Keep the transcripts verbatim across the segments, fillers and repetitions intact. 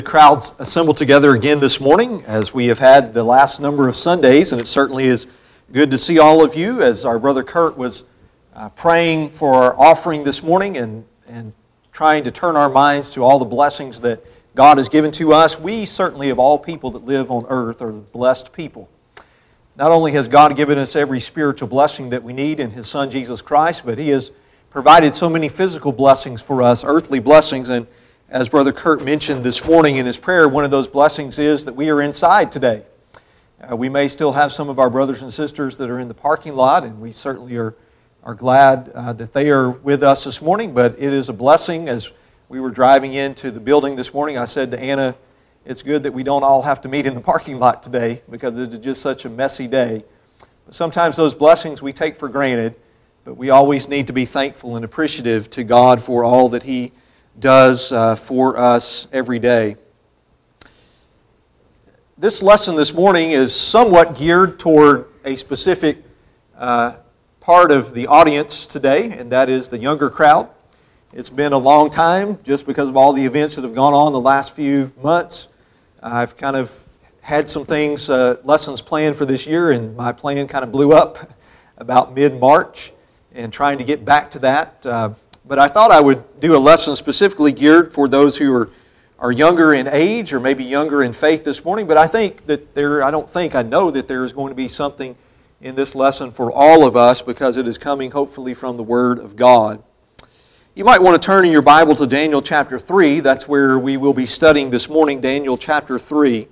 Crowds assembled together again this morning as we have had the last number of Sundays, and it certainly is good to see all of you. As our brother Kurt was uh, praying for our offering this morning and, and trying to turn our minds to all the blessings that God has given to us, we certainly of all people that live on earth are blessed people. Not only has God given us every spiritual blessing that we need in His Son Jesus Christ, but He has provided so many physical blessings for us, earthly blessings. And as Brother Kurt mentioned this morning in his prayer, one of those blessings is that we are inside today. Uh, we may still have some of our brothers and sisters that are in the parking lot, and we certainly are, are glad uh, that they are with us this morning, but it is a blessing. As we were driving into the building this morning, I said to Anna, it's good that we don't all have to meet in the parking lot today because it is just such a messy day. But sometimes those blessings we take for granted, but we always need to be thankful and appreciative to God for all that He does uh, for us every day. This lesson this morning is somewhat geared toward a specific uh, part of the audience today, and that is the younger crowd. It's been a long time just because of all the events that have gone on the last few months. I've kind of had some things, uh, lessons planned for this year, and my plan kind of blew up about mid-March, and trying to get back to that. Uh, But I thought I would do a lesson specifically geared for those who are, are younger in age or maybe younger in faith this morning. But I think that there, I don't think, I know that there is going to be something in this lesson for all of us because it is coming hopefully from the Word of God. You might want to turn in your Bible to Daniel chapter three. That's where we will be studying this morning, Daniel chapter three.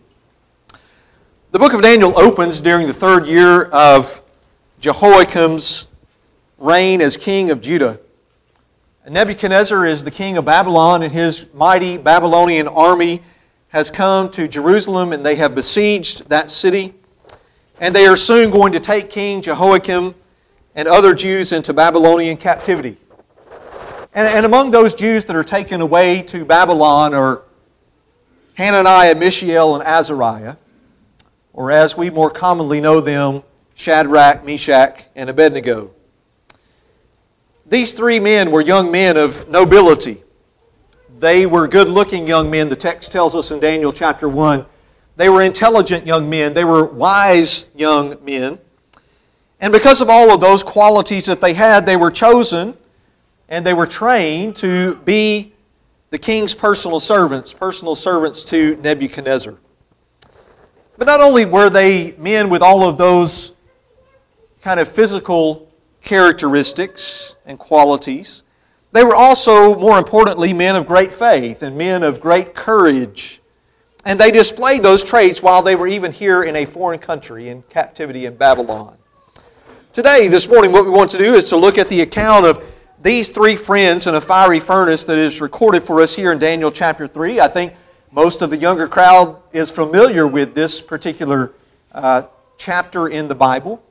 The book of Daniel opens during the third year of Jehoiakim's reign as king of Judah. Nebuchadnezzar is the king of Babylon, and his mighty Babylonian army has come to Jerusalem, and they have besieged that city. And they are soon going to take King Jehoiakim and other Jews into Babylonian captivity. And, and among those Jews that are taken away to Babylon are Hananiah, Mishael, and Azariah, or as we more commonly know them, Shadrach, Meshach, and Abednego. These three men were young men of nobility. They were good-looking young men. The text tells us in Daniel chapter one. They were intelligent young men. They were wise young men. And because of all of those qualities that they had, they were chosen and they were trained to be the king's personal servants, personal servants to Nebuchadnezzar. But not only were they men with all of those kind of physical characteristics and qualities, they were also, more importantly, men of great faith and men of great courage. And they displayed those traits while they were even here in a foreign country in captivity in Babylon. Today, this morning, what we want to do is to look at the account of these three friends in a fiery furnace that is recorded for us here in Daniel chapter three. I think most of the younger crowd is familiar with this particular uh, chapter in the Bible.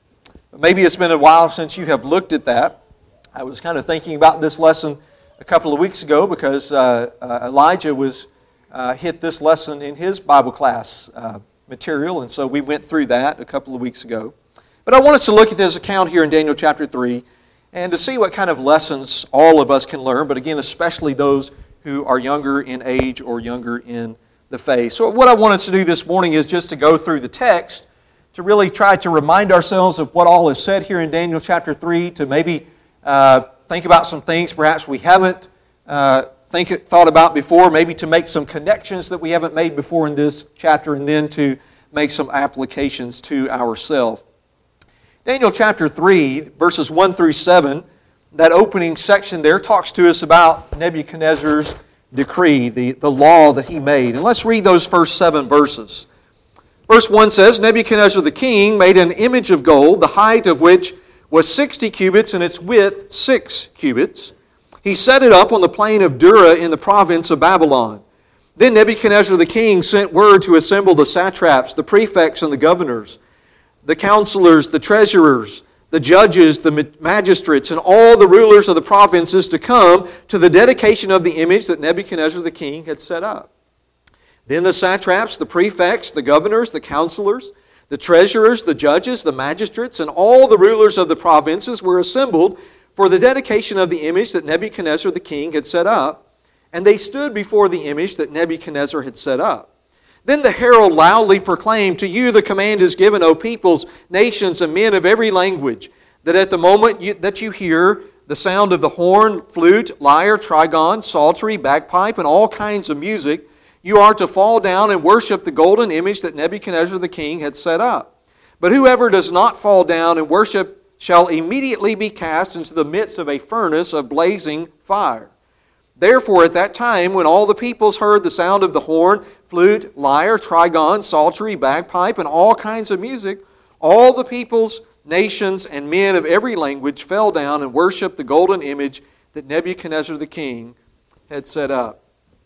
Maybe it's been a while since you have looked at that. I was kind of thinking about this lesson a couple of weeks ago because uh, uh, Elijah was uh, hit this lesson in his Bible class uh, material, and so we went through that a couple of weeks ago. But I want us to look at this account here in Daniel chapter three and to see what kind of lessons all of us can learn, but again, especially those who are younger in age or younger in the faith. So what I want us to do this morning is just to go through the text to really try to remind ourselves of what all is said here in Daniel chapter three, to maybe uh, think about some things perhaps we haven't uh, think, thought about before, maybe to make some connections that we haven't made before in this chapter, and then to make some applications to ourselves. Daniel chapter three, verses one through seven, that opening section there talks to us about Nebuchadnezzar's decree, the, the law that he made. And let's read those first seven verses. Verse one says, Nebuchadnezzar the king made an image of gold, the height of which was sixty cubits and its width six cubits. He set it up on the plain of Dura in the province of Babylon. Then Nebuchadnezzar the king sent word to assemble the satraps, the prefects and the governors, the counselors, the treasurers, the judges, the magistrates, and all the rulers of the provinces to come to the dedication of the image that Nebuchadnezzar the king had set up. Then the satraps, the prefects, the governors, the counselors, the treasurers, the judges, the magistrates, and all the rulers of the provinces were assembled for the dedication of the image that Nebuchadnezzar the king had set up. and they stood before the image that Nebuchadnezzar had set up. Then the herald loudly proclaimed, "To you the command is given, O peoples, nations, and men of every language, that at the moment you, that you hear the sound of the horn, flute, lyre, trigon, psaltery, bagpipe, and all kinds of music, you are to fall down and worship the golden image that Nebuchadnezzar the king had set up. But whoever does not fall down and worship shall immediately be cast into the midst of a furnace of blazing fire." Therefore, at that time, when all the peoples heard the sound of the horn, flute, lyre, trigon, psaltery, bagpipe, and all kinds of music, all the peoples, nations, and men of every language fell down and worshiped the golden image that Nebuchadnezzar the king had set up.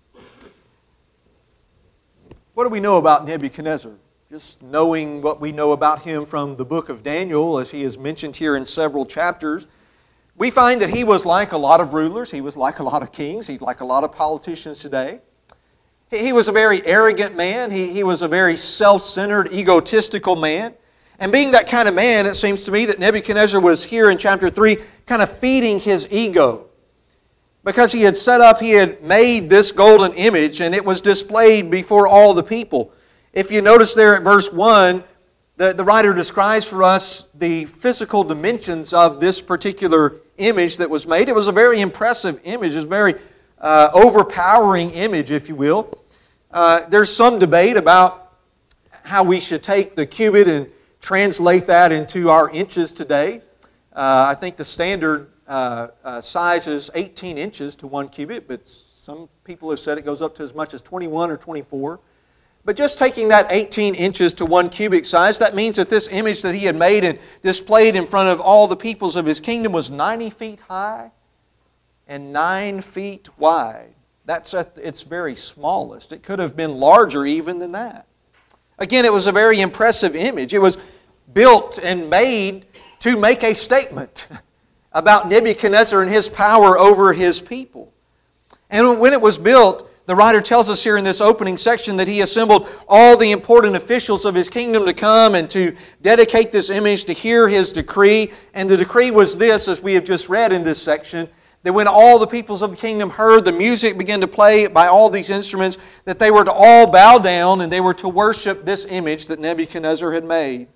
What do we know about Nebuchadnezzar? Just knowing what we know about him from the book of Daniel, as he is mentioned here in several chapters, we find that he was like a lot of rulers. He was like a lot of kings. He's like a lot of politicians today. He was a very arrogant man. He, he was a very self-centered, egotistical man. And being that kind of man, it seems to me that Nebuchadnezzar was here in chapter three kind of feeding his ego. Because he had set up, he had made this golden image, and it was displayed before all the people. If you notice there at verse one, the, the writer describes for us the physical dimensions of this particular image that was made. It was a very impressive image. It was a very uh, overpowering image, if you will. Uh, there's some debate about how we should take the cubit and translate that into our inches today. Uh, I think the standard uh, uh, size is eighteen inches to one cubit, but some people have said it goes up to as much as twenty-one or twenty-four. But just taking that eighteen inches to one cubic size, that means that this image that he had made and displayed in front of all the peoples of his kingdom was ninety feet high and nine feet wide. That's at its very smallest. It could have been larger even than that. Again, it was a very impressive image. It was built and made to make a statement about Nebuchadnezzar and his power over his people. And when it was built, the writer tells us here in this opening section that he assembled all the important officials of his kingdom to come and to dedicate this image, to hear his decree. And the decree was this, as we have just read in this section, that when all the peoples of the kingdom heard the music begin to play by all these instruments, that they were to all bow down and they were to worship this image that Nebuchadnezzar had made.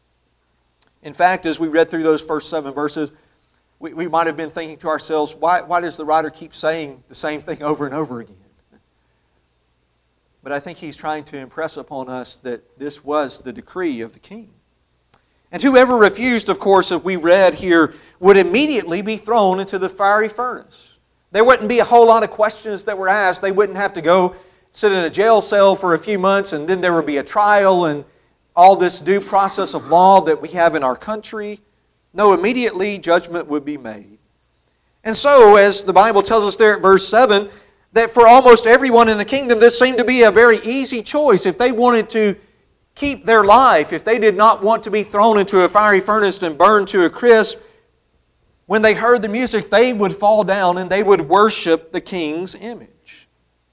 In fact, as we read through those first seven verses, we, we might have been thinking to ourselves, why, why does the writer keep saying the same thing over and over again? But I think he's trying to impress upon us that this was the decree of the king. And whoever refused, of course, as we read here, would immediately be thrown into the fiery furnace. There wouldn't be a whole lot of questions that were asked. They wouldn't have to go sit in a jail cell for a few months, and then there would be a trial and all this due process of law that we have in our country. No, immediately judgment would be made. And so, as the Bible tells us there at verse seven, that for almost everyone in the kingdom, this seemed to be a very easy choice. If they wanted to keep their life, if they did not want to be thrown into a fiery furnace and burned to a crisp, when they heard the music, they would fall down and they would worship the king's image.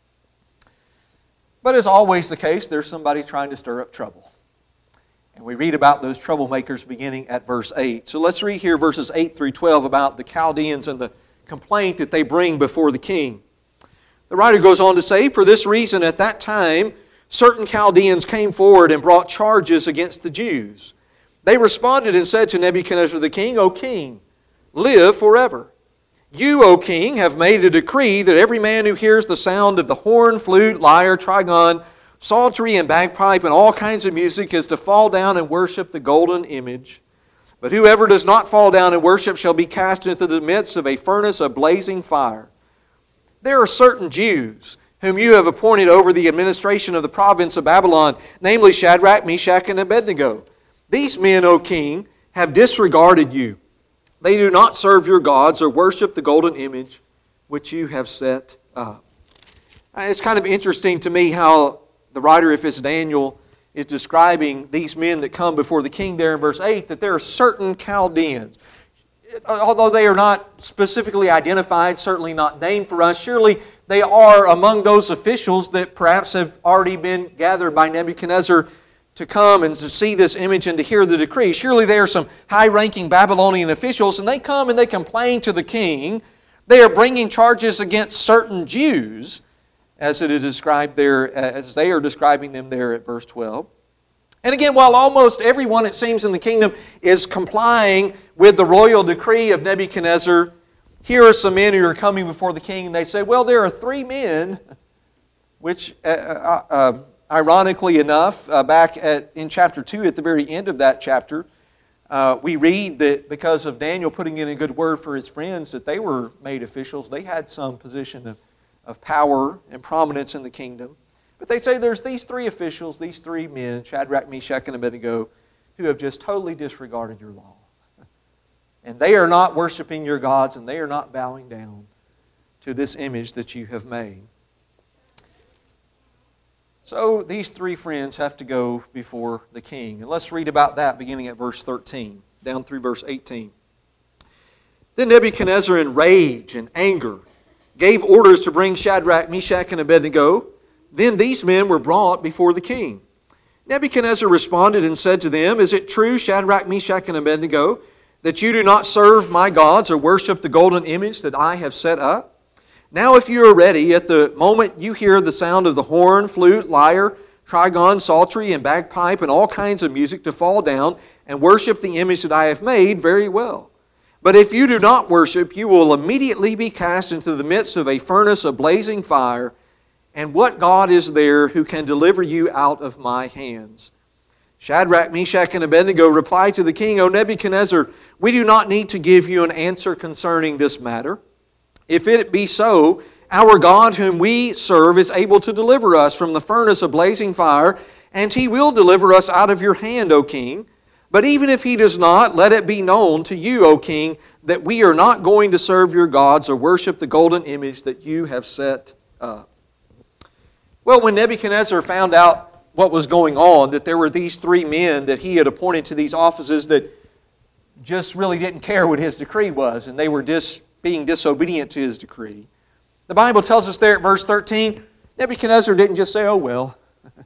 But as always the case, there's somebody trying to stir up trouble. And we read about those troublemakers beginning at verse eight. So let's read here verses eight through twelve about the Chaldeans and the complaint that they bring before the king. The writer goes on to say, "For this reason at that time certain Chaldeans came forward and brought charges against the Jews. They responded and said to Nebuchadnezzar the king, 'O king, live forever. You, O king, have made a decree that every man who hears the sound of the horn, flute, lyre, trigon, psaltery, and bagpipe, and all kinds of music is to fall down and worship the golden image. But whoever does not fall down and worship shall be cast into the midst of a furnace of blazing fire. There are certain Jews whom you have appointed over the administration of the province of Babylon, namely Shadrach, Meshach, and Abednego. These men, O king, have disregarded you. They do not serve your gods or worship the golden image which you have set up.'" It's kind of interesting to me how the writer, if it's Daniel, is describing these men that come before the king there in verse eight, that there are certain Chaldeans. Although they are not specifically identified, certainly not named for us, surely they are among those officials that perhaps have already been gathered by Nebuchadnezzar to come and to see this image and to hear the decree. Surely there are some high-ranking Babylonian officials, and they come and they complain to the king They are bringing charges against certain Jews, as it is described there, as they are describing them there at verse twelve. And again, while almost everyone, it seems, in the kingdom is complying with the royal decree of Nebuchadnezzar, here are some men who are coming before the king, and they say, well, there are three men, which, uh, uh, uh, ironically enough, uh, back at, in chapter two, at the very end of that chapter, uh, we read that because of Daniel putting in a good word for his friends, that they were made officials. They had some position of, of power and prominence in the kingdom. But they say there's these three officials, these three men, Shadrach, Meshach, and Abednego, who have just totally disregarded your law. And they are not worshiping your gods, and they are not bowing down to this image that you have made. So these three friends have to go before the king. And let's read about that beginning at verse thirteen, down through verse eighteen. Then Nebuchadnezzar, in rage and anger, gave orders to bring Shadrach, Meshach, and Abednego. Then these men were brought before the king. Nebuchadnezzar responded and said to them, is it true, Shadrach, Meshach, and Abednego, that you do not serve my gods or worship the golden image that I have set up? Now if you are ready, at the moment you hear the sound of the horn, flute, lyre, trigon, psaltery, and bagpipe, and all kinds of music, to fall down and worship the image that I have made, very well. But if you do not worship, you will immediately be cast into the midst of a furnace of blazing fire. And what God is there who can deliver you out of my hands? Shadrach, Meshach, and Abednego replied to the king, O Nebuchadnezzar, we do not need to give you an answer concerning this matter. If it be so, our God whom we serve is able to deliver us from the furnace of blazing fire, and He will deliver us out of your hand, O king. But even if He does not, let it be known to you, O king, that we are not going to serve your gods or worship the golden image that you have set up. Well, when Nebuchadnezzar found out what was going on, that there were these three men that he had appointed to these offices that just really didn't care what his decree was, and they were dis, being disobedient to his decree. The Bible tells us there at verse thirteen, Nebuchadnezzar didn't just say, oh well.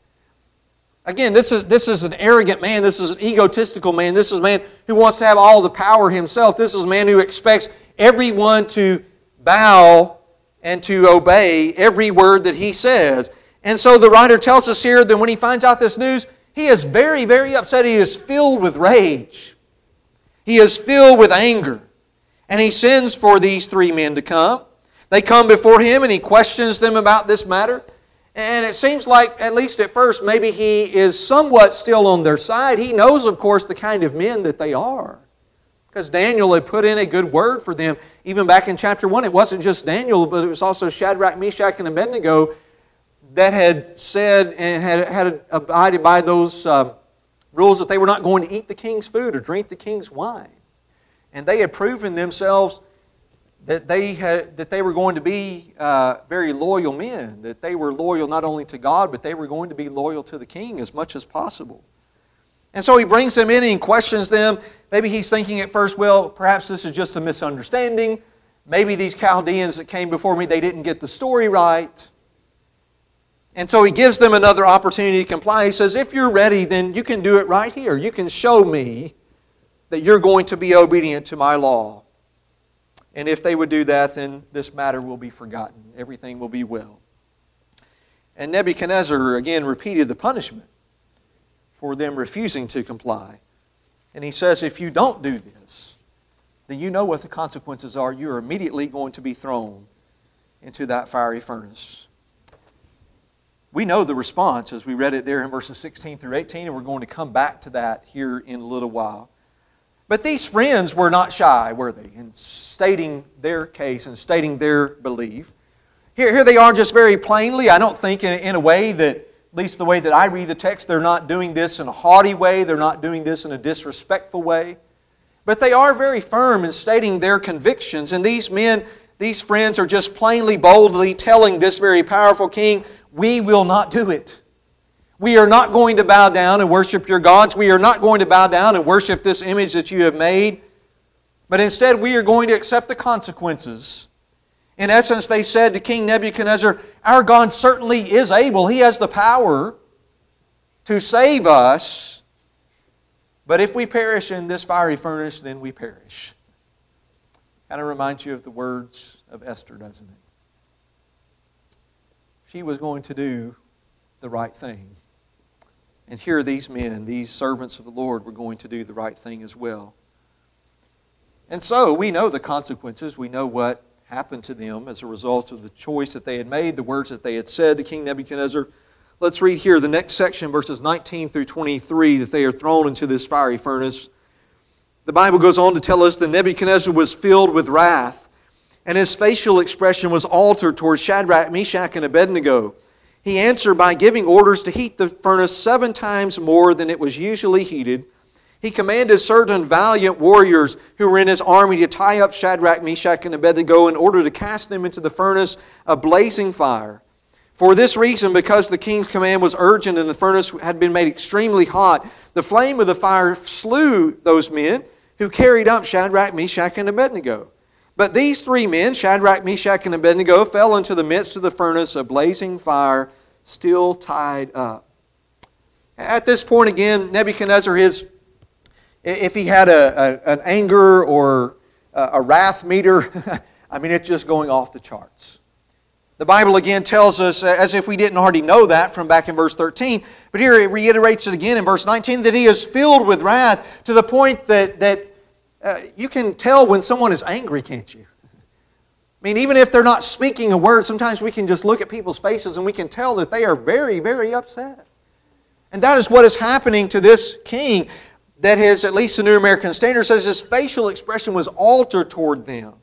Again, this is, this is an arrogant man, this is an egotistical man, this is a man who wants to have all the power himself, this is a man who expects everyone to bow and to obey every word that he says. And so the writer tells us here that when he finds out this news, he is very, very upset. He is filled with rage. He is filled with anger. And he sends for these three men to come. They come before him and he questions them about this matter. And it seems like, at least at first, maybe he is somewhat still on their side. He knows, of course, the kind of men that they are. Because Daniel had put in a good word for them. Even back in chapter one, it wasn't just Daniel, but it was also Shadrach, Meshach, and Abednego that had said and had, had abided by those uh, rules that they were not going to eat the king's food or drink the king's wine. And they had proven themselves that they had that they were going to be uh, very loyal men, that they were loyal not only to God, but they were going to be loyal to the king as much as possible. And so he brings them in and he questions them. Maybe he's thinking at first, well, perhaps this is just a misunderstanding. Maybe these Chaldeans that came before me, they didn't get the story right. And so he gives them another opportunity to comply. He says, if you're ready, then you can do it right here. You can show me that you're going to be obedient to my law. And if they would do that, then this matter will be forgotten. Everything will be well. And Nebuchadnezzar again repeated the punishment for them refusing to comply. And he says, if you don't do this, then you know what the consequences are. You are immediately going to be thrown into that fiery furnace. We know the response as we read it there in verses sixteen through eighteen, and we're going to come back to that here in a little while. But these friends were not shy, were they, in stating their case and stating their belief. Here, here they are just very plainly. I don't think in, in a way that, at least the way that I read the text, they're not doing this in a haughty way. They're not doing this in a disrespectful way. But they are very firm in stating their convictions. And these men, these friends are just plainly, boldly telling this very powerful king, we will not do it. We are not going to bow down and worship your gods. We are not going to bow down and worship this image that you have made. But instead we are going to accept the consequences. In essence, they said to King Nebuchadnezzar, our God certainly is able. He has the power to save us. But if we perish in this fiery furnace, then we perish. Kind of reminds you of the words of Esther, doesn't it? She was going to do the right thing. And here these men, these servants of the Lord, were going to do the right thing as well. And so we know the consequences. We know what happened to them as a result of the choice that they had made, the words that they had said to King Nebuchadnezzar. Let's read here the next section, verses nineteen through twenty-three, that they are thrown into this fiery furnace. The Bible goes on to tell us that Nebuchadnezzar was filled with wrath, and his facial expression was altered towards Shadrach, Meshach, and Abednego. He answered by giving orders to heat the furnace seven times more than it was usually heated. He commanded certain valiant warriors who were in his army to tie up Shadrach, Meshach, and Abednego in order to cast them into the furnace of blazing fire. For this reason, because the king's command was urgent and the furnace had been made extremely hot, the flame of the fire slew those men who carried up Shadrach, Meshach, and Abednego. But these three men, Shadrach, Meshach, and Abednego, fell into the midst of the furnace of blazing fire, still tied up. At this point again, Nebuchadnezzar is, if he had a, a, an anger or a, a wrath meter, I mean, it's just going off the charts. The Bible again tells us, as if we didn't already know that from back in verse thirteen, but here it reiterates it again in verse nineteen, that he is filled with wrath to the point that, that uh, you can tell when someone is angry, can't you? I mean, even if they're not speaking a word, sometimes we can just look at people's faces and we can tell that they are very, very upset. And that is what is happening to this king, that his, at least the New American Standard says, his facial expression was altered toward them.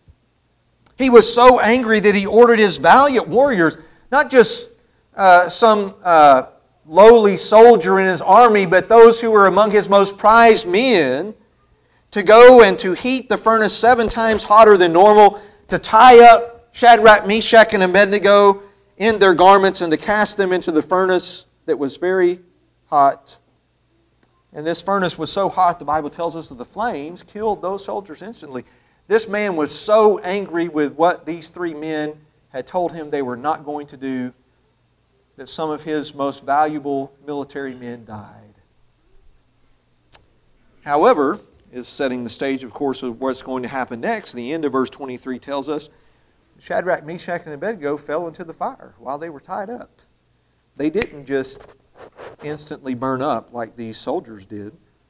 He was so angry that he ordered his valiant warriors, not just uh, some uh, lowly soldier in his army, but those who were among his most prized men, to go and to heat the furnace seven times hotter than normal, to tie up Shadrach, Meshach, and Abednego in their garments and to cast them into the furnace that was very hot. And this furnace was so hot, the Bible tells us that the flames killed those soldiers instantly. This man was so angry with what these three men had told him they were not going to do that some of his most valuable military men died. However, is setting the stage, of course, of what's going to happen next. The end of verse twenty-three tells us Shadrach, Meshach, and Abednego fell into the fire while they were tied up. They didn't just instantly burn up like these soldiers did.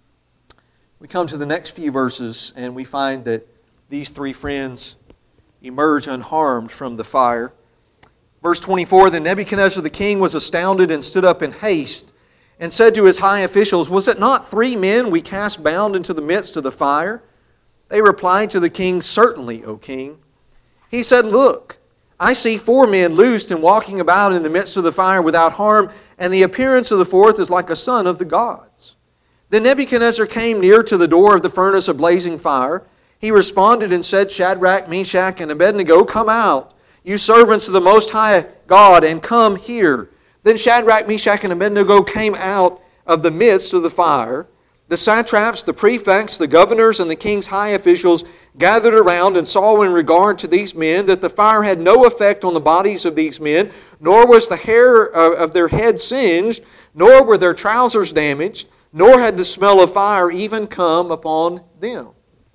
We come to the next few verses and we find that these three friends emerge unharmed from the fire. Verse twenty-four, then Nebuchadnezzar the king was astounded and stood up in haste and said to his high officials, was it not three men we cast bound into the midst of the fire? They replied to the king, certainly, O king. He said, look, I see four men loosed and walking about in the midst of the fire without harm, and the appearance of the fourth is like a son of the gods. Then Nebuchadnezzar came near to the door of the furnace of blazing fire. He responded and said, Shadrach, Meshach, and Abednego, come out, you servants of the Most High God, and come here. Then Shadrach, Meshach, and Abednego came out of the midst of the fire. The satraps, the prefects, the governors, and the king's high officials gathered around and saw in regard to these men that the fire had no effect on the bodies of these men, nor was the hair of their head singed, nor were their trousers damaged, nor had the smell of fire even come upon them.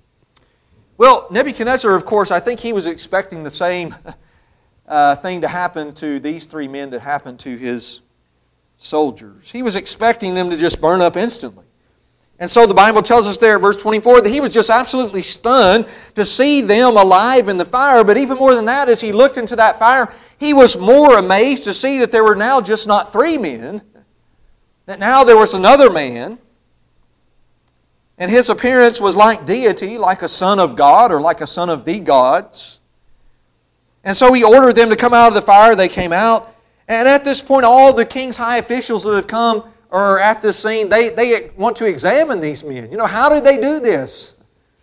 Well, Nebuchadnezzar, of course, I think he was expecting the same uh, thing to happen to these three men that happened to his soldiers. He was expecting them to just burn up instantly. And so the Bible tells us there, verse twenty-four, that he was just absolutely stunned to see them alive in the fire. But even more than that, as he looked into that fire, he was more amazed to see that there were now just not three men, that now there was another man. And his appearance was like deity, like a son of God or like a son of the gods. And so he ordered them to come out of the fire. They came out. And at this point, all the king's high officials that have come or at this scene, they, they want to examine these men. You know, how did they do this?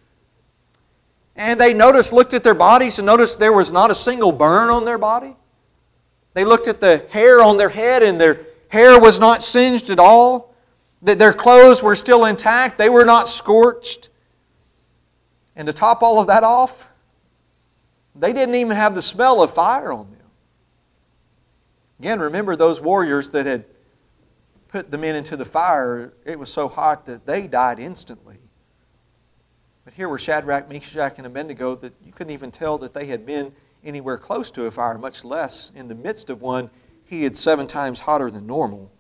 And they noticed, looked at their bodies and noticed there was not a single burn on their body. They looked at the hair on their head and their hair was not singed at all. That their clothes were still intact. They were not scorched. And to top all of that off, they didn't even have the smell of fire on them. Again, remember those warriors that had put the men into the fire, it was so hot that they died instantly. But here were Shadrach, Meshach, and Abednego that you couldn't even tell that they had been anywhere close to a fire, much less in the midst of one heated seven times hotter than normal.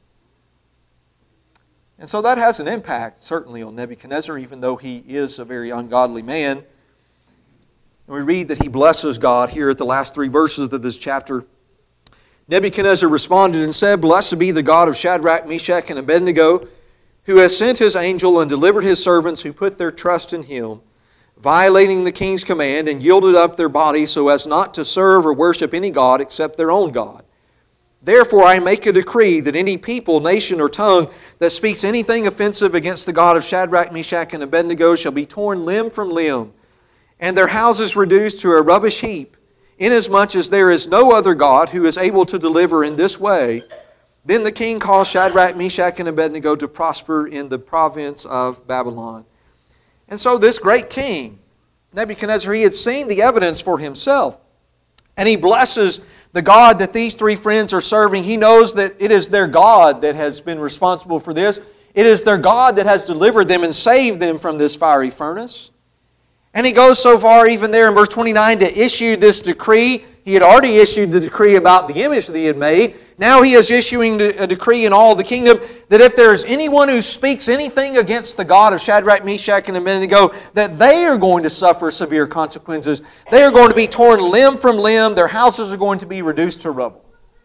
And so that has an impact, certainly, on Nebuchadnezzar, even though he is a very ungodly man. And we read that he blesses God here at the last three verses of this chapter. Nebuchadnezzar responded and said, "Blessed be the God of Shadrach, Meshach, and Abednego, who has sent his angel and delivered his servants who put their trust in him, violating the king's command, and yielded up their bodies so as not to serve or worship any god except their own God. Therefore I make a decree that any people, nation, or tongue that speaks anything offensive against the God of Shadrach, Meshach, and Abednego shall be torn limb from limb, and their houses reduced to a rubbish heap, inasmuch as there is no other God who is able to deliver in this way." Then the king caused Shadrach, Meshach, and Abednego to prosper in the province of Babylon. And so this great king, Nebuchadnezzar, he had seen the evidence for himself. And he blesses the God that these three friends are serving. He knows that it is their God that has been responsible for this. It is their God that has delivered them and saved them from this fiery furnace. And he goes so far, even there in verse twenty-nine, to issue this decree. He had already issued the decree about the image that he had made. Now he is issuing a decree in all the kingdom that if there is anyone who speaks anything against the God of Shadrach, Meshach, and Abednego, that they are going to suffer severe consequences. They are going to be torn limb from limb. Their houses are going to be reduced to rubble.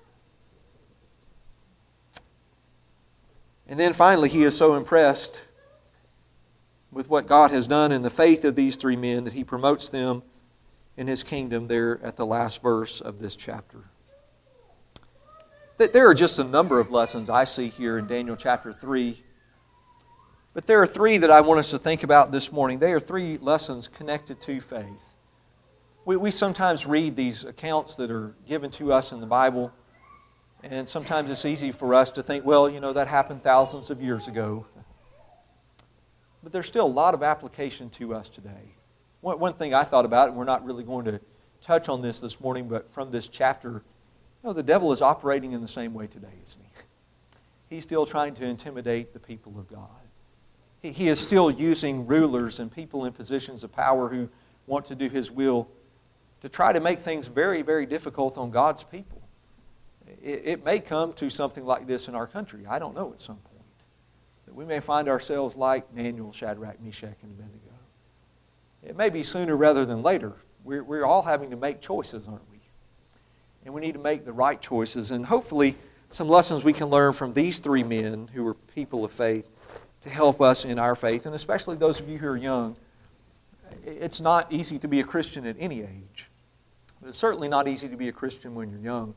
And then finally, he is so impressed with what God has done in the faith of these three men that he promotes them in his kingdom there at the last verse of this chapter. There are just a number of lessons I see here in Daniel chapter three. But there are three that I want us to think about this morning. They are three lessons connected to faith. We, we sometimes read these accounts that are given to us in the Bible, and sometimes it's easy for us to think, well, you know, that happened thousands of years ago. But there's still a lot of application to us today. One, one thing I thought about, and we're not really going to touch on this this morning, but from this chapter, you know, the devil is operating in the same way today, isn't he? He's still trying to intimidate the people of God. He, he is still using rulers and people in positions of power who want to do his will to try to make things very, very difficult on God's people. It, it may come to something like this in our country. I don't know at some point. That we may find ourselves like Daniel, Shadrach, Meshach, and Abednego. It may be sooner rather than later. We're, we're all having to make choices, aren't we? And we need to make the right choices. And hopefully some lessons we can learn from these three men who were people of faith to help us in our faith. And especially those of you who are young. It's not easy to be a Christian at any age. But it's certainly not easy to be a Christian when you're young.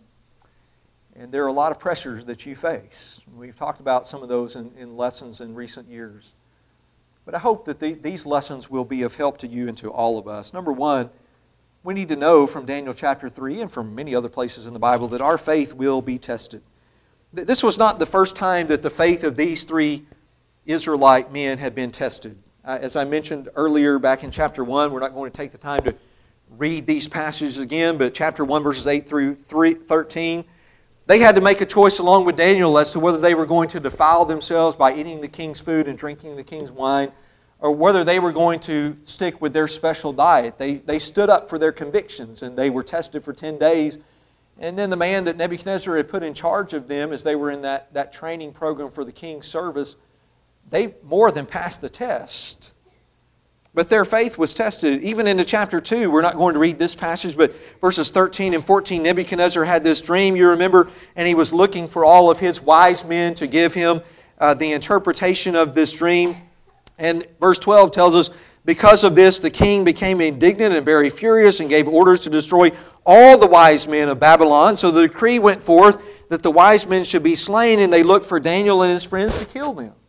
And there are a lot of pressures that you face. We've talked about some of those in, in lessons in recent years. But I hope that the, these lessons will be of help to you and to all of us. Number one, we need to know from Daniel chapter three and from many other places in the Bible that our faith will be tested. This was not the first time that the faith of these three Israelite men had been tested. Uh, as I mentioned earlier back in chapter one, we're not going to take the time to read these passages again, but chapter one verses eight through thirteen, they had to make a choice along with Daniel as to whether they were going to defile themselves by eating the king's food and drinking the king's wine, or whether they were going to stick with their special diet. They, they stood up for their convictions, and they were tested for ten days. And then the man that Nebuchadnezzar had put in charge of them as they were in that, that training program for the king's service, they more than passed the test. But their faith was tested. Even into chapter two, we're not going to read this passage, but verses thirteen and fourteen, Nebuchadnezzar had this dream, you remember, and he was looking for all of his wise men to give him uh, the interpretation of this dream. And verse twelve tells us, because of this, the king became indignant and very furious and gave orders to destroy all the wise men of Babylon. So the decree went forth that the wise men should be slain, and they looked for Daniel and his friends to kill them.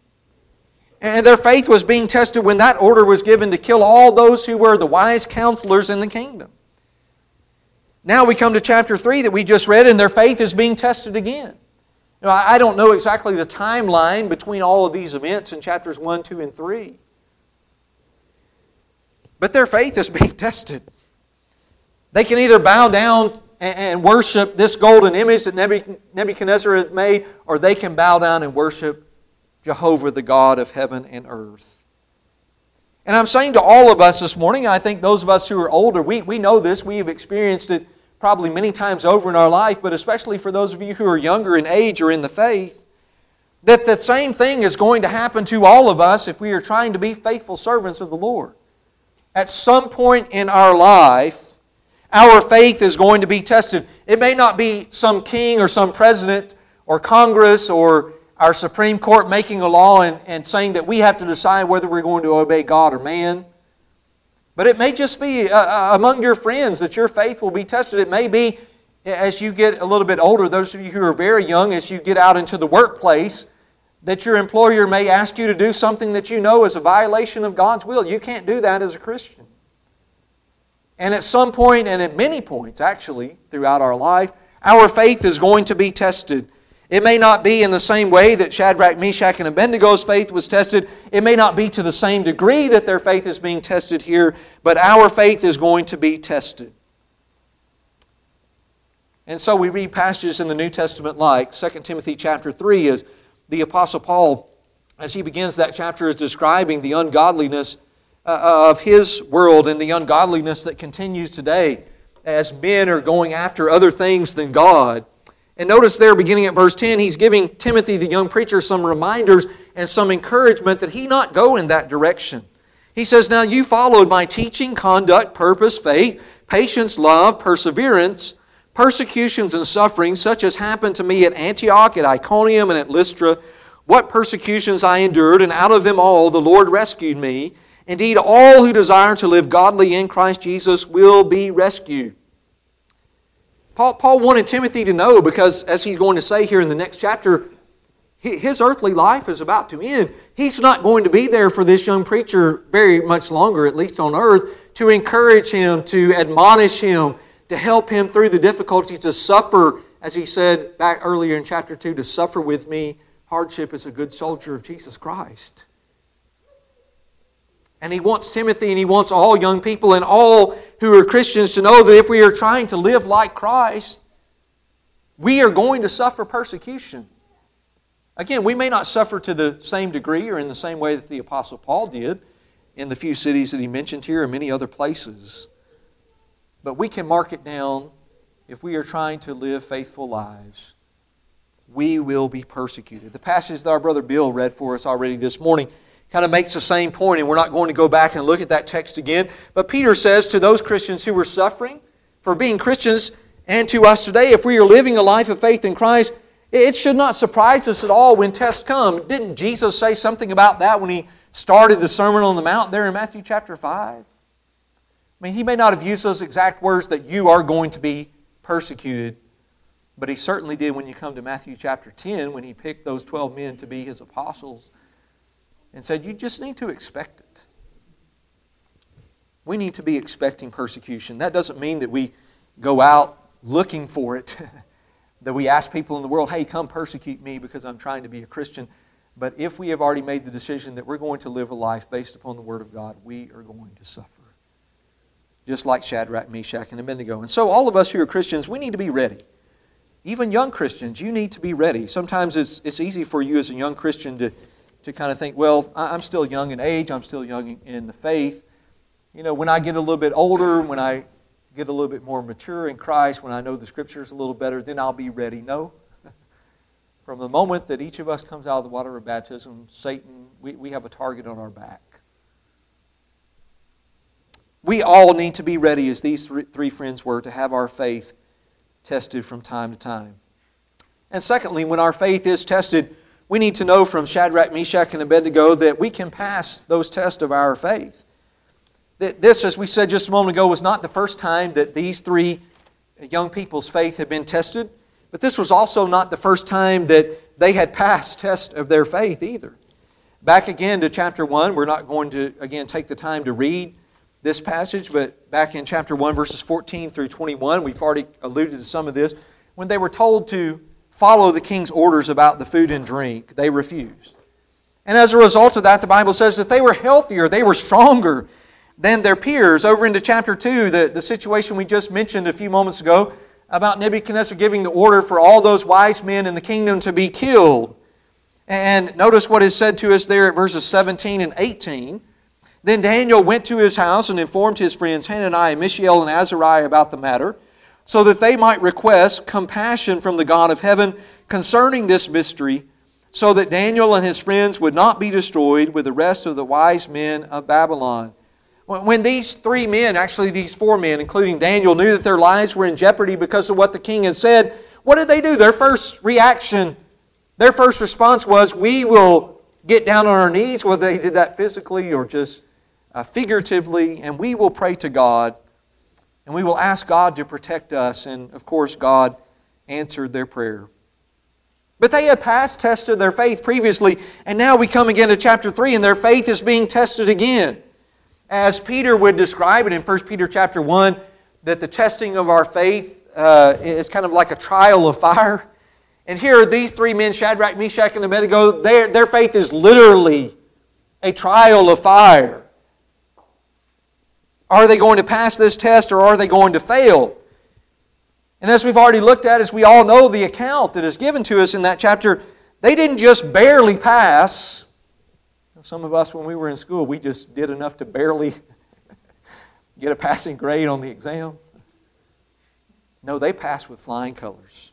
And their faith was being tested when that order was given to kill all those who were the wise counselors in the kingdom. Now we come to chapter three that we just read, and their faith is being tested again. Now, I don't know exactly the timeline between all of these events in chapters one, two, and three. But their faith is being tested. They can either bow down and worship this golden image that Nebuchadnezzar has made, or they can bow down and worship Jehovah, the God of heaven and earth. And I'm saying to all of us this morning, I think those of us who are older, we, we know this, we have experienced it probably many times over in our life, but especially for those of you who are younger in age or in the faith, that the same thing is going to happen to all of us if we are trying to be faithful servants of the Lord. At some point in our life, our faith is going to be tested. It may not be some king or some president or Congress or our Supreme Court making a law and, and saying that we have to decide whether we're going to obey God or man. But it may just be uh, among your friends that your faith will be tested. It may be as you get a little bit older, those of you who are very young, as you get out into the workplace, that your employer may ask you to do something that you know is a violation of God's will. You can't do that as a Christian. And at some point, and at many points actually throughout our life, our faith is going to be tested. It may not be in the same way that Shadrach, Meshach, and Abednego's faith was tested. It may not be to the same degree that their faith is being tested here, but our faith is going to be tested. And so we read passages in the New Testament like Second Timothy chapter three, as the Apostle Paul, as he begins that chapter, is describing the ungodliness of his world and the ungodliness that continues today as men are going after other things than God. And notice there, beginning at verse ten, he's giving Timothy, the young preacher, some reminders and some encouragement that he not go in that direction. He says, "Now you followed my teaching, conduct, purpose, faith, patience, love, perseverance, persecutions and sufferings, such as happened to me at Antioch, at Iconium, and at Lystra. What persecutions I endured, and out of them all the Lord rescued me. Indeed, all who desire to live godly in Christ Jesus will be rescued." Paul, Paul wanted Timothy to know, because as he's going to say here in the next chapter, his earthly life is about to end. He's not going to be there for this young preacher very much longer, at least on earth, to encourage him, to admonish him, to help him through the difficulties, to suffer, as he said back earlier in chapter two, to suffer with me hardship as a good soldier of Jesus Christ. And he wants Timothy and he wants all young people and all who are Christians to know that if we are trying to live like Christ, we are going to suffer persecution. Again, we may not suffer to the same degree or in the same way that the Apostle Paul did in the few cities that he mentioned here and many other places. But we can mark it down. If we are trying to live faithful lives, we will be persecuted. The passage that our brother Bill read for us already this morning kind of makes the same point, and we're not going to go back and look at that text again. But Peter says to those Christians who were suffering for being Christians, and to us today, if we are living a life of faith in Christ, it should not surprise us at all when tests come. Didn't Jesus say something about that when He started the Sermon on the Mount there in Matthew chapter five? I mean, He may not have used those exact words that you are going to be persecuted, but He certainly did when you come to Matthew chapter ten, when He picked those twelve men to be His apostles and said, you just need to expect it. We need to be expecting persecution. That doesn't mean that we go out looking for it, that we ask people in the world, hey, come persecute me because I'm trying to be a Christian. But if we have already made the decision that we're going to live a life based upon the Word of God, we are going to suffer. Just like Shadrach, Meshach, and Abednego. And so all of us who are Christians, we need to be ready. Even young Christians, you need to be ready. Sometimes it's, it's easy for you as a young Christian to, to kind of think, well, I'm still young in age, I'm still young in the faith. You know, when I get a little bit older, when I get a little bit more mature in Christ, when I know the Scriptures a little better, then I'll be ready. No. From the moment that each of us comes out of the water of baptism, Satan, we, we have a target on our back. We all need to be ready, as these three friends were, to have our faith tested from time to time. And secondly, when our faith is tested, we need to know from Shadrach, Meshach, and Abednego that we can pass those tests of our faith. This, as we said just a moment ago, was not the first time that these three young people's faith had been tested, but this was also not the first time that they had passed tests of their faith either. Back again to chapter one, we're not going to, again, take the time to read this passage, but back in chapter one, verses fourteen through twenty-one, we've already alluded to some of this. When they were told to follow the king's orders about the food and drink, they refused. And as a result of that, the Bible says that they were healthier, they were stronger than their peers. Over into chapter two, the, the situation we just mentioned a few moments ago about Nebuchadnezzar giving the order for all those wise men in the kingdom to be killed. And notice what is said to us there at verses seventeen and eighteen. Then Daniel went to his house and informed his friends Hananiah, Mishael, and Azariah about the matter, so that they might request compassion from the God of heaven concerning this mystery, so that Daniel and his friends would not be destroyed with the rest of the wise men of Babylon. When these three men, actually these four men, including Daniel, knew that their lives were in jeopardy because of what the king had said, what did they do? Their first reaction, their first response was, we will get down on our knees, whether they did that physically or just uh, figuratively, and we will pray to God, and we will ask God to protect us. And of course, God answered their prayer. But they had passed tested their faith previously, and now we come again to chapter three, and their faith is being tested again. As Peter would describe it in First Peter chapter one, that the testing of our faith uh, is kind of like a trial of fire. And here are these three men, Shadrach, Meshach, and Abednego, their, their faith is literally a trial of fire. Are they going to pass this test, or are they going to fail? And as we've already looked at, as we all know the account that is given to us in that chapter, they didn't just barely pass. Some of us, when we were in school, we just did enough to barely get a passing grade on the exam. No, they passed with flying colors.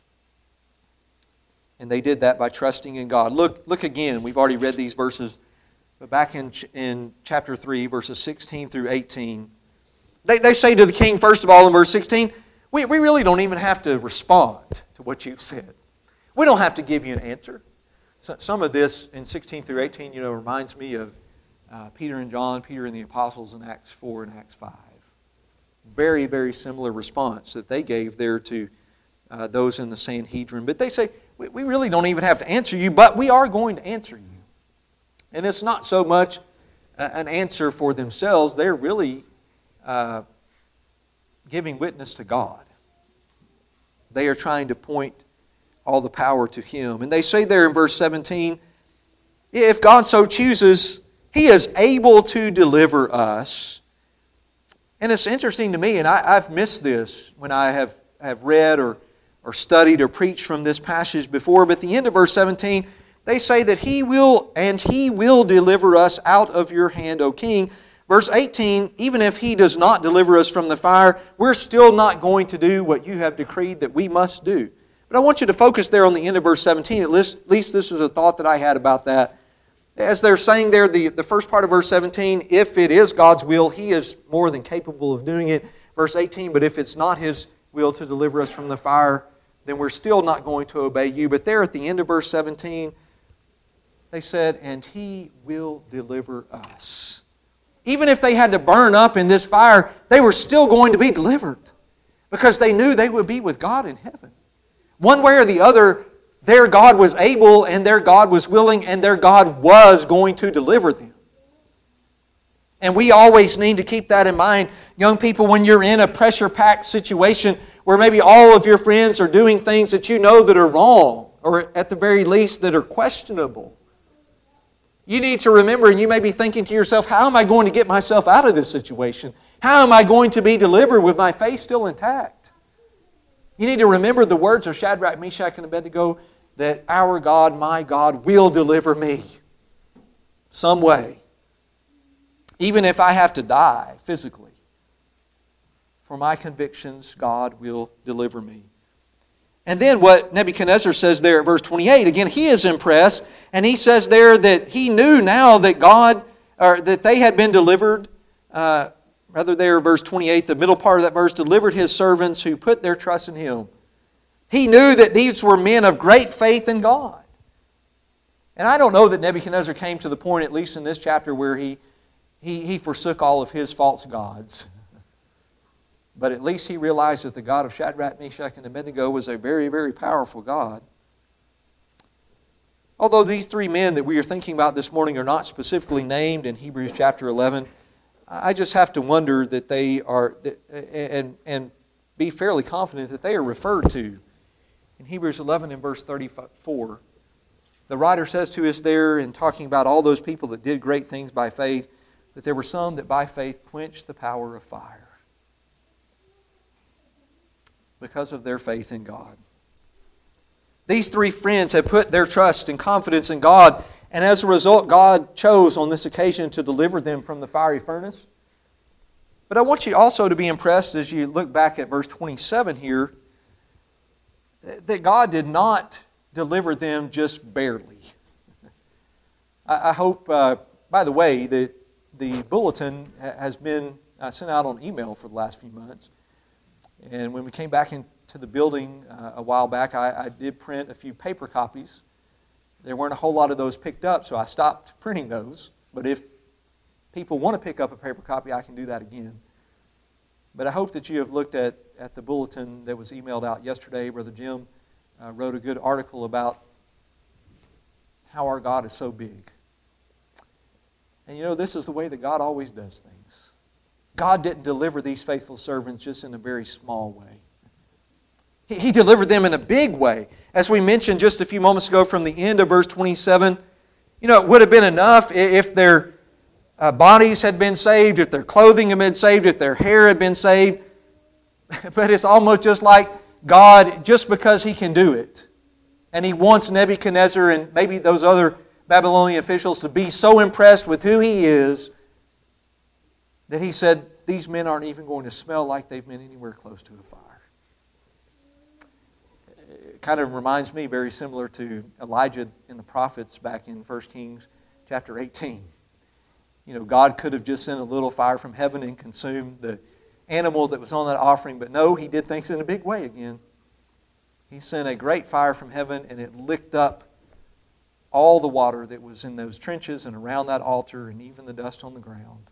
And they did that by trusting in God. Look, look again. We've already read these verses. But back in, in chapter three, verses sixteen through eighteen, they, they say to the king, first of all, in verse sixteen, we, we really don't even have to respond to what you've said. We don't have to give you an answer. So, some of this in sixteen through eighteen, you know, reminds me of uh, Peter and John, Peter and the apostles in Acts four and Acts five. Very, very similar response that they gave there to uh, those in the Sanhedrin. But they say, we, we really don't even have to answer you, but we are going to answer you. And it's not so much an answer for themselves. They're really uh, giving witness to God. They are trying to point all the power to Him. And they say there in verse seventeen, if God so chooses, He is able to deliver us. And it's interesting to me, and I, I've missed this when I have, have read or, or studied or preached from this passage before, but at the end of verse seventeen, they say that He will, and He will deliver us out of your hand, O King. Verse eighteen, even if He does not deliver us from the fire, we're still not going to do what you have decreed that we must do. But I want you to focus there on the end of verse seventeen. At least, at least this is a thought that I had about that. As they're saying there, the, the first part of verse seventeen, if it is God's will, He is more than capable of doing it. Verse eighteen, but if it's not His will to deliver us from the fire, then we're still not going to obey you. But there at the end of verse seventeen, they said, and He will deliver us. Even if they had to burn up in this fire, they were still going to be delivered because they knew they would be with God in heaven. One way or the other, their God was able and their God was willing and their God was going to deliver them. And we always need to keep that in mind. Young people, when you're in a pressure-packed situation where maybe all of your friends are doing things that you know that are wrong or at the very least that are questionable, you need to remember, and you may be thinking to yourself, how am I going to get myself out of this situation? How am I going to be delivered with my faith still intact? You need to remember the words of Shadrach, Meshach, and Abednego that our God, my God, will deliver me some way. Even if I have to die physically. For my convictions, God will deliver me. And then what Nebuchadnezzar says there at verse twenty-eight, again, he is impressed, and he says there that he knew now that God, or that they had been delivered, uh, rather there, verse twenty-eight, the middle part of that verse, delivered His servants who put their trust in Him. He knew that these were men of great faith in God. And I don't know that Nebuchadnezzar came to the point, at least in this chapter, where he, he, he forsook all of his false gods. But at least he realized that the God of Shadrach, Meshach, and Abednego was a very, very powerful God. Although these three men that we are thinking about this morning are not specifically named in Hebrews chapter eleven, I just have to wonder that they are, and, and be fairly confident that they are referred to. In Hebrews eleven in verse thirty-four, the writer says to us there in talking about all those people that did great things by faith, that there were some that by faith quenched the power of fire because of their faith in God. These three friends had put their trust and confidence in God, And as a result, God chose on this occasion to deliver them from the fiery furnace. But I want you also to be impressed as you look back at verse twenty-seven here, that God did not deliver them just barely. I hope, uh, by the way, that the bulletin has been uh, sent out on email for the last few months. And when we came back into the building uh, a while back, I, I did print a few paper copies. There weren't a whole lot of those picked up, so I stopped printing those. But if people want to pick up a paper copy, I can do that again. But I hope that you have looked at, at the bulletin that was emailed out yesterday. Brother Jim uh, wrote a good article about how our God is so big. And you know, this is the way that God always does things. God didn't deliver these faithful servants just in a very small way. He, he delivered them in a big way. As we mentioned just a few moments ago from the end of verse twenty-seven, you know, it would have been enough if their uh, bodies had been saved, if their clothing had been saved, if their hair had been saved. But it's almost just like God, just because He can do it, and He wants Nebuchadnezzar and maybe those other Babylonian officials to be so impressed with who he is that he said, these men aren't even going to smell like they've been anywhere close to a fire. It kind of reminds me very similar to Elijah and the prophets back in First Kings chapter eighteen. You know, God could have just sent a little fire from heaven and consumed the animal that was on that offering, but no, He did things in a big way again. He sent a great fire from heaven and it licked up all the water that was in those trenches and around that altar and even the dust on the ground.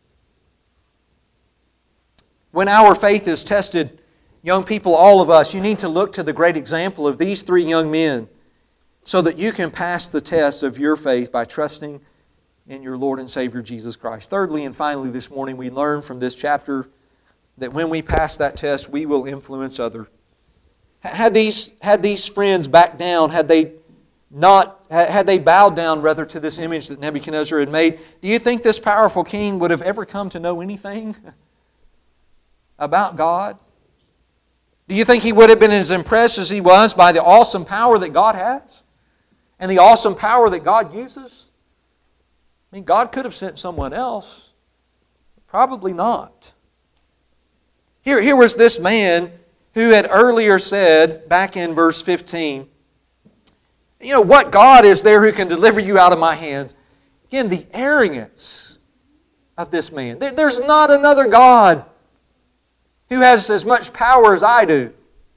When our faith is tested, young people, all of us, you need to look to the great example of these three young men so that you can pass the test of your faith by trusting in your Lord and Savior Jesus Christ. Thirdly and finally this morning, we learn from this chapter that when we pass that test, we will influence others. Had these, had these friends backed down, had they not, had they bowed down rather to this image that Nebuchadnezzar had made, do you think this powerful king would have ever come to know anything about God? Do you think he would have been as impressed as he was by the awesome power that God has and the awesome power that God uses? I mean, God could have sent someone else. Probably not. Here, here was this man who had earlier said, back in verse fifteen, you know, what God is there who can deliver you out of my hands? Again, the arrogance of this man. There, there's not another God who has as much power as I do.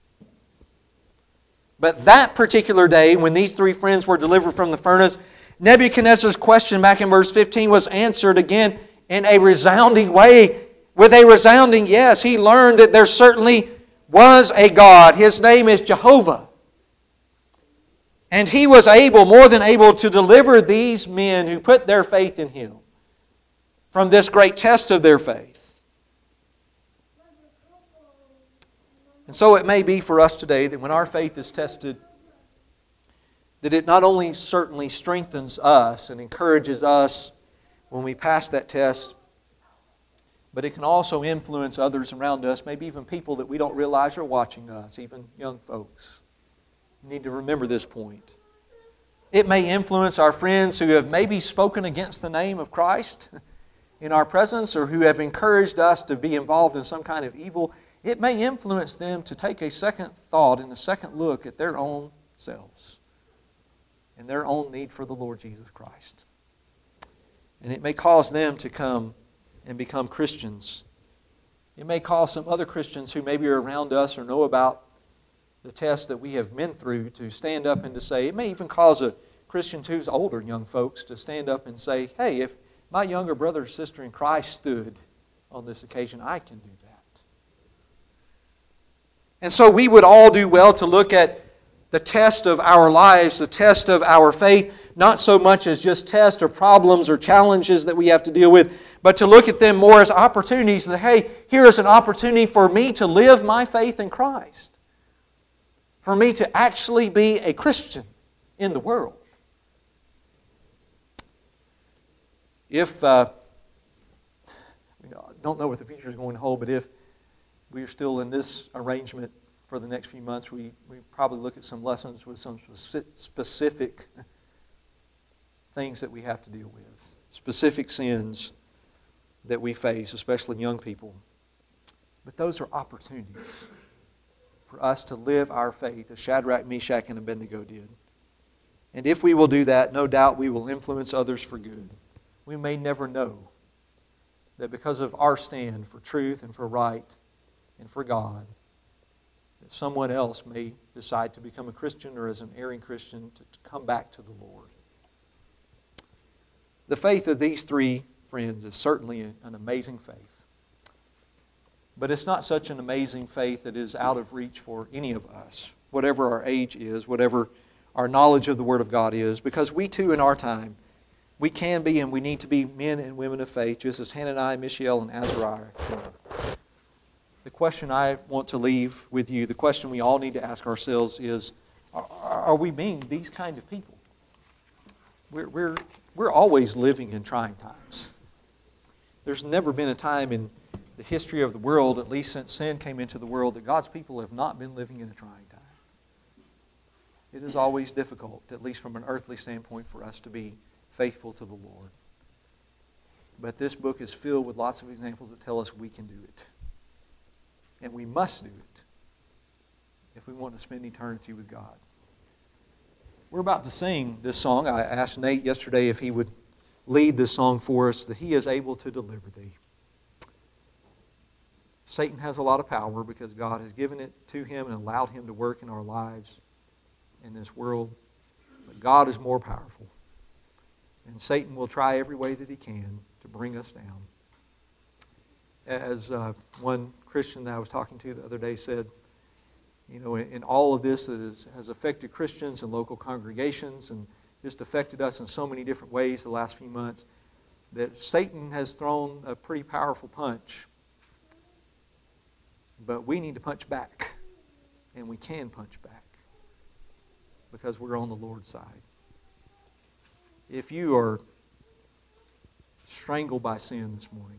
But that particular day, when these three friends were delivered from the furnace, Nebuchadnezzar's question back in verse fifteen was answered again in a resounding way. With a resounding yes, he learned that there certainly was a God. His name is Jehovah. And He was able, more than able, to deliver these men who put their faith in Him from this great test of their faith. And so it may be for us today that when our faith is tested, that it not only certainly strengthens us and encourages us when we pass that test, but it can also influence others around us, maybe even people that we don't realize are watching us, even young folks. You need to remember this point. It may influence our friends who have maybe spoken against the name of Christ in our presence or who have encouraged us to be involved in some kind of evil. It may influence them to take a second thought and a second look at their own selves and their own need for the Lord Jesus Christ. And it may cause them to come and become Christians. It may cause some other Christians who maybe are around us or know about the test that we have been through to stand up and to say, it may even cause a Christian who's older, young folks, to stand up and say, hey, if my younger brother or sister in Christ stood on this occasion, I can do that. And so we would all do well to look at the test of our lives, the test of our faith, not so much as just tests or problems or challenges that we have to deal with, but to look at them more as opportunities that, hey, here is an opportunity for me to live my faith in Christ. For me to actually be a Christian in the world. If, uh, I don't know what the future is going to hold, but if we are still in this arrangement for the next few months, we, we probably look at some lessons with some specific things that we have to deal with, specific sins that we face, especially young people. But those are opportunities for us to live our faith as Shadrach, Meshach, and Abednego did. And if we will do that, no doubt we will influence others for good. We may never know that because of our stand for truth and for right and for God, that someone else may decide to become a Christian or as an erring Christian to, to come back to the Lord. The faith of these three friends is certainly an amazing faith. But it's not such an amazing faith that is out of reach for any of us, whatever our age is, whatever our knowledge of the Word of God is, because we too in our time, we can be and we need to be men and women of faith, just as Hananiah, Mishael, and Azariah were. The question I want to leave with you, the question we all need to ask ourselves is, are, are we being these kind of people? We're, we're, we're always living in trying times. There's never been a time in the history of the world, at least since sin came into the world, that God's people have not been living in a trying time. It is always difficult, at least from an earthly standpoint, for us to be faithful to the Lord. But this book is filled with lots of examples that tell us we can do it. And we must do it if we want to spend eternity with God. We're about to sing this song. I asked Nate yesterday if he would lead this song for us, that He is able to deliver thee. Satan has a lot of power because God has given it to him and allowed him to work in our lives in this world. But God is more powerful. And Satan will try every way that he can to bring us down. As uh, one Christian that I was talking to the other day said, you know, in, in all of this that is, has affected Christians and local congregations and just affected us in so many different ways the last few months, that Satan has thrown a pretty powerful punch. But we need to punch back. And we can punch back. Because we're on the Lord's side. If you are strangled by sin this morning,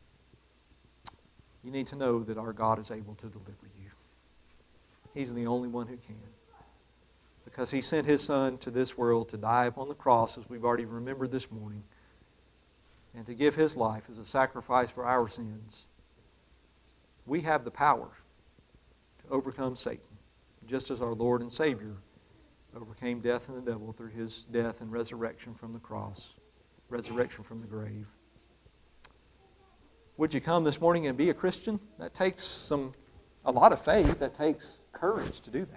you need to know that our God is able to deliver you. He's the only one who can. Because He sent His Son to this world to die upon the cross, as we've already remembered this morning, and to give His life as a sacrifice for our sins. We have the power to overcome Satan, just as our Lord and Savior overcame death and the devil through His death and resurrection from the cross, resurrection from the grave. Would you come this morning and be a Christian? That takes some, a lot of faith. That takes courage to do that.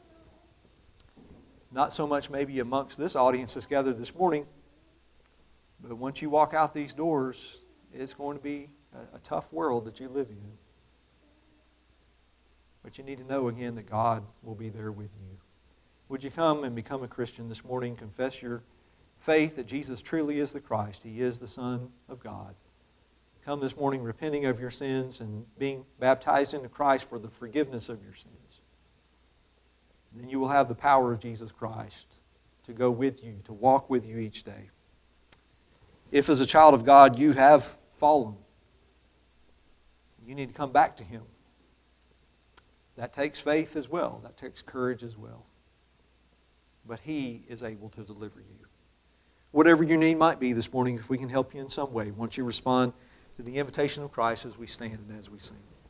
Not so much maybe amongst this audience that's gathered this morning, but once you walk out these doors, it's going to be a, a tough world that you live in. But you need to know again that God will be there with you. Would you come and become a Christian this morning? Confess your faith that Jesus truly is the Christ. He is the Son of God. Come this morning repenting of your sins and being baptized into Christ for the forgiveness of your sins. Then you will have the power of Jesus Christ to go with you, to walk with you each day. If as a child of God you have fallen, you need to come back to Him. That takes faith as well. That takes courage as well. But He is able to deliver you. Whatever your need might be this morning, if we can help you in some way, once you respond to the invitation of Christ as we stand and as we sing.